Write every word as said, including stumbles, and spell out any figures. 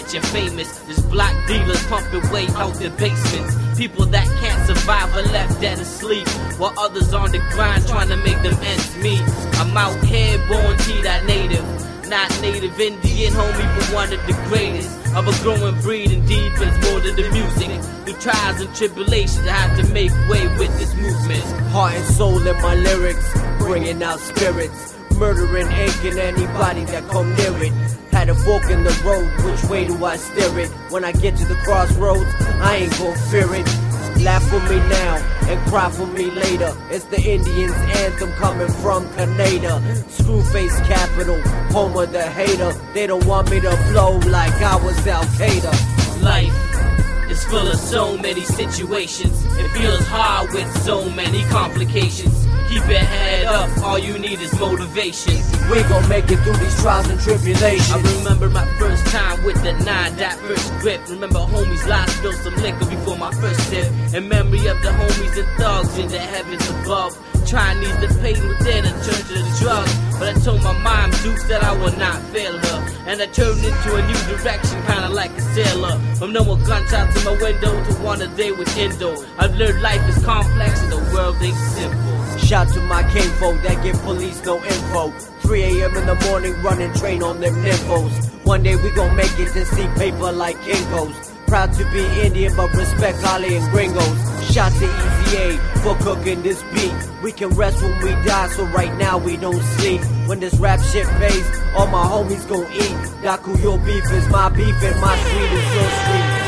that you're famous. There's block dealers pumping weight out their basements. People that can't survive are left dead asleep, while others on the grind trying to make them ends meet. I'm out here born T that native, not native Indian, homie, but one of the greatest of a growing breed indeed, but it's more than the music. Through trials and tribulations, I have to make way with this movement. Heart and soul in my lyrics, bringing out spirits, murdering, aching anybody that come near it. Had a fork in the road, which way do I steer it? When I get to the crossroads, I ain't gon' fear it. Laugh for me now and cry for me later. It's the Indians' anthem coming from Canada. Screwface capital, home of the hater. They don't want me to flow like I was Al Qaeda. Life is full of so many situations. It feels hard with so many complications. Keep your head up, all you need is motivation. We gon' make it through these trials and tribulations. I remember my first time with the nine, that first grip. Remember homies lies, spilled some liquor before my first sip. In memory of the homies and thugs in the heavens above, trying to ease the pain within and turn to the drugs. But I told my mom Zeus that I would not fail her, and I turned into a new direction, kinda like a sailor. From no more gunshots in my window to one a day with Indo. I've learned life is complex and the world ain't simple. Shout to my kinfolk that give police no info. three a m in the morning running train on them nymphos. One day we gon' make it to see paper like Kinko's. Proud to be Indian but respect Ali and Gringos. Shout to Easy A for cooking this beat. We can rest when we die, so right now we don't sleep. When this rap shit pays, all my homies gon' eat. Daku, your beef is my beef and my street is your street.